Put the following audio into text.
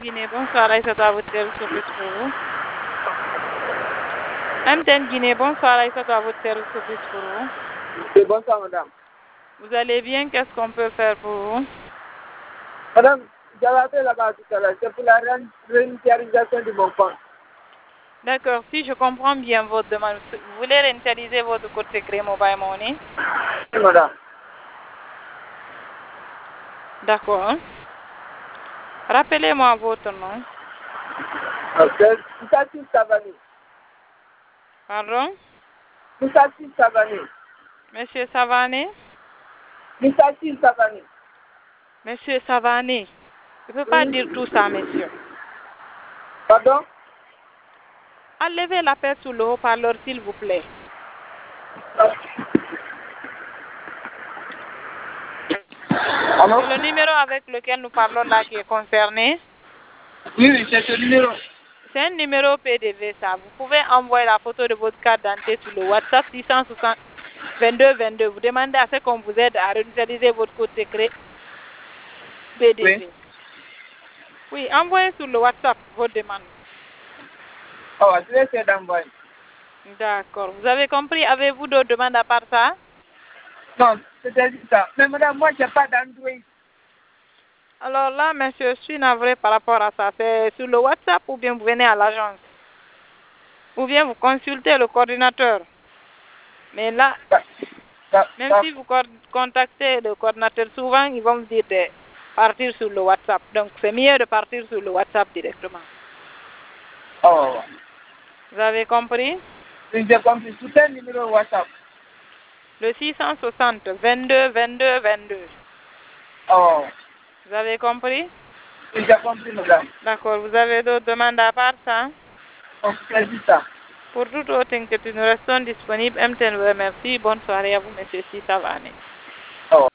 Guinée, bonsoir, Aïssata, à votre service au plus pour vous. MTN Guinée, bonsoir, Aïssata, à votre service au plus pour vous. Oui, bonsoir, madame. Vous allez bien? Qu'est-ce qu'on peut faire pour vous? Madame, j'avais appelé là-bas tout à l'heure. C'est pour la réinitialisation de mon compte. D'accord, si je comprends bien votre demande, vous voulez réinitialiser votre code secret Mobile Money? Oui, madame. D'accord. Rappelez-moi votre nom. Ok. Moussassi Savani. Pardon? Moussassi Savani. Monsieur Savané? Moussassi Savani. Monsieur Savané. Je ne peux pas dire tout ça, monsieur. Pardon? Enlevez l'appel sous le haut-parleur, s'il vous plaît. Allô? C'est le numéro avec lequel nous parlons là qui est concerné. Oui, c'est ce numéro. C'est un numéro PDV, ça. Vous pouvez envoyer la photo de votre carte d'identité sur le WhatsApp 660 22 22. Vous demandez à ce qu'on vous aide à réinitialiser votre code secret PDV. Oui. Oui, envoyez sur le WhatsApp votre demande. Oh, je vais essayer d'envoyer. D'accord. Vous avez compris? Avez-vous d'autres demandes à part ça? Non, c'était juste ça. Mais madame, moi, je n'ai pas d'Android. Alors là, monsieur, je suis navré par rapport à ça. C'est sur le WhatsApp ou bien vous venez à l'agence? Ou bien vous consultez le coordinateur. Mais là, même si vous contactez le coordinateur, souvent, ils vont vous dire de partir sur le WhatsApp. Donc, c'est mieux de partir sur le WhatsApp directement. Oh. Vous avez compris? Oui, j'ai compris. Tout un numéro WhatsApp. Le 660 22 22 22. Oh. Vous avez compris? Oui, j'ai compris, madame. D'accord. Vous avez d'autres demandes à part ça? Oh, c'est juste ça. Pour toute autre inquiétude, nous restons disponibles. MTN vous remercie. Bonne soirée à vous, monsieur Sitavane. Oh.